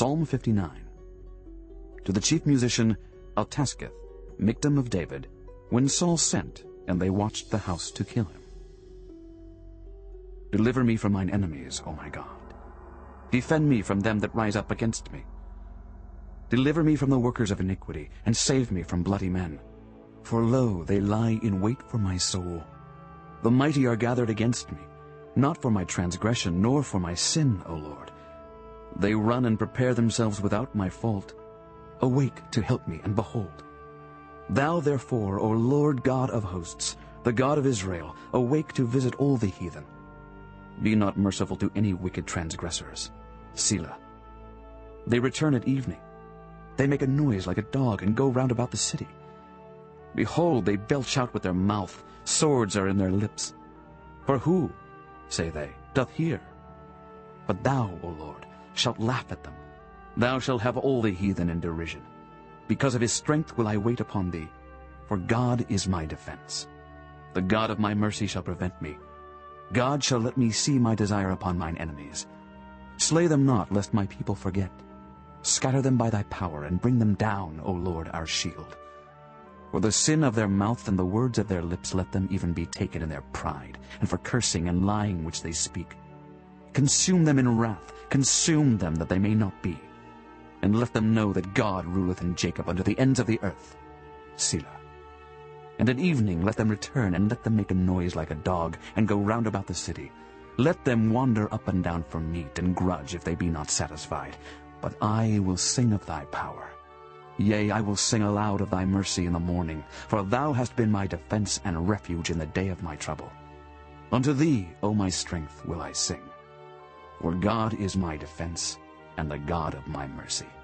Psalm 59. To the chief musician Altaschith, Michtam of David, when Saul sent, and they watched the house to kill him. Deliver me from mine enemies, O my God. Defend me from them that rise up against me. Deliver me from the workers of iniquity, and save me from bloody men. For lo, they lie in wait for my soul. The mighty are gathered against me, not for my transgression, nor for my sin, O Lord. They run and prepare themselves without my fault. Awake to help me, and behold. Thou therefore, O Lord God of hosts, the God of Israel, awake to visit all the heathen. Be not merciful to any wicked transgressors. Selah. They return at evening. They make a noise like a dog, and go round about the city. Behold, they belch out with their mouth, swords are in their lips. For who, say they, doth hear? But thou, O Lord, shalt laugh at them. Thou shalt have all the heathen in derision. Because of his strength will I wait upon thee, for God is my defense. The God of my mercy shall prevent me. God shall let me see my desire upon mine enemies. Slay them not, lest my people forget. Scatter them by thy power, and bring them down, O Lord, our shield. For the sin of their mouth and the words of their lips let them even be taken in their pride, and for cursing and lying which they speak. Consume them in wrath, consume them that they may not be. And let them know that God ruleth in Jacob unto the ends of the earth. Selah. And at evening let them return, and let them make a noise like a dog, and go round about the city. Let them wander up and down for meat, and grudge if they be not satisfied. But I will sing of thy power. Yea, I will sing aloud of thy mercy in the morning, for thou hast been my defense and refuge in the day of my trouble. Unto thee, O my strength, will I sing. For God is my defense, and the God of my mercy.